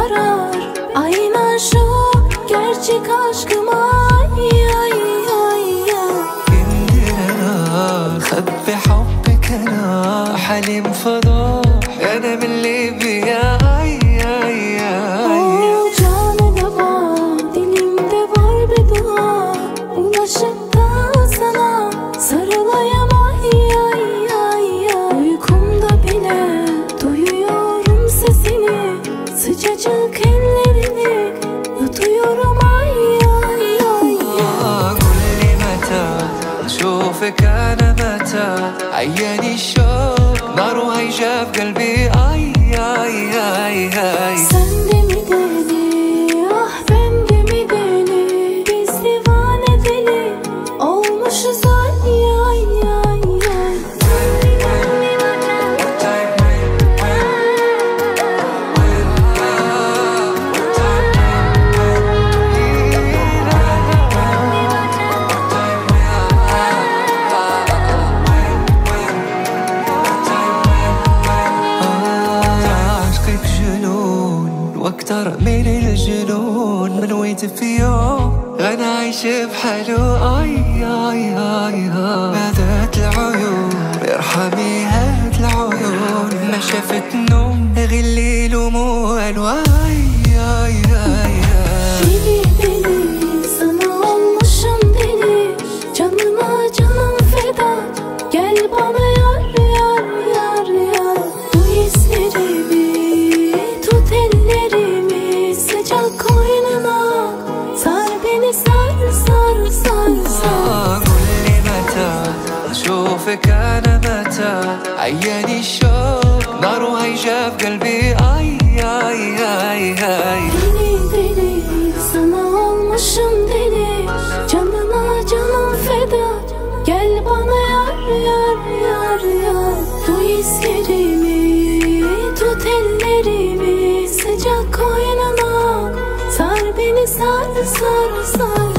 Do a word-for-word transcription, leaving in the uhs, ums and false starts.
yarar. Aynen şu gerçek aşkıma. خبي حبك انا حليم فضاح انا من ليبيا. Canımda var, dilimde var bir dua. Ulaşıp da sana sarılayım ay ay ay ay. Uykumda bile duyuyorum sesini, sıcacık ellerini yutuyorum ay ay ay. قول لي متى اشوفك انا متى عياني الشوق نار وهيجة في قلبي اي اي اي اي. Sen de mi deli, ah ben de mi deli, biz divane deli olmuşuz ay ay ay ay. واكتر من الجنون من ويت في يوم انا عايش بحاله اي اي اي هذات العيون ارحمي هات العيون ما شافت نوم غير الليل وموال واي اي اي Deli deli sana olmuşum deli, canıma canım feda. Gel bana yar yar yar yar. Bu hislerimi tut ellerimi, sıcak koynuna sar beni sar sar sar sar. قول لي متى اشوفك انا متى عياني الشوق نار وهيجة في قلبي اي اي اي اي. Deli deli sana olmuşum deli, canıma canım feda. Gel bana yar yar yar yar. Bu hislerimi tut ellerimi, sıcak koynuna sar beni sar sar sar.